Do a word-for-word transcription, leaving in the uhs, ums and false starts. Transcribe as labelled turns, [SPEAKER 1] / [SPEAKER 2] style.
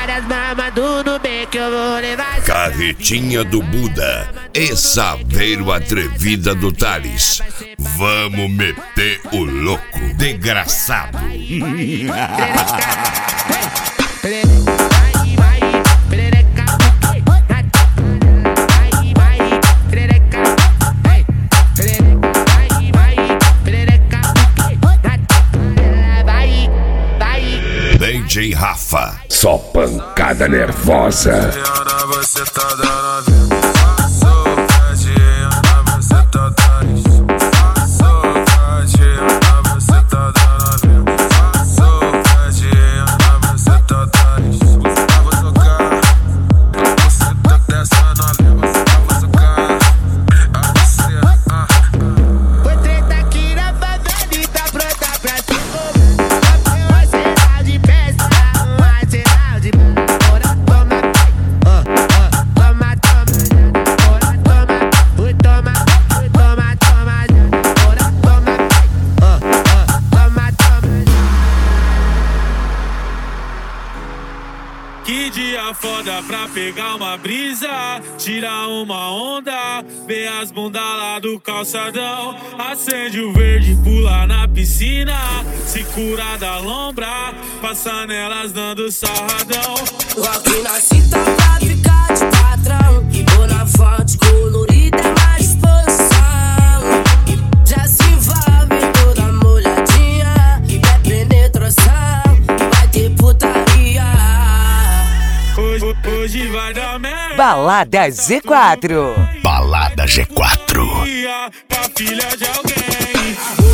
[SPEAKER 1] várias mamas do Nubank que eu vou levar.
[SPEAKER 2] Carretinha do Buda e Saveiro Atrevida do Thales. Vamos meter o louco, desgraçado. D J Rafa, só pancada nervosa. Você tá dando
[SPEAKER 3] Que dia foda pra pegar uma brisa, tirar uma onda, ver as bundas lá do calçadão. Acende o verde, pula na piscina, se cura da lombra, passa nelas dando sarradão.
[SPEAKER 4] Rock na cinta pra ficar de patrão, e Bonafante colorida é mais disposição. Já se envolve toda molhadinha, e é penetração, e vai ter putaria.
[SPEAKER 3] Hoje, hoje vai dar merda.
[SPEAKER 5] Balada G quatro.
[SPEAKER 2] Balada G quatro.
[SPEAKER 3] Com a filha de alguém.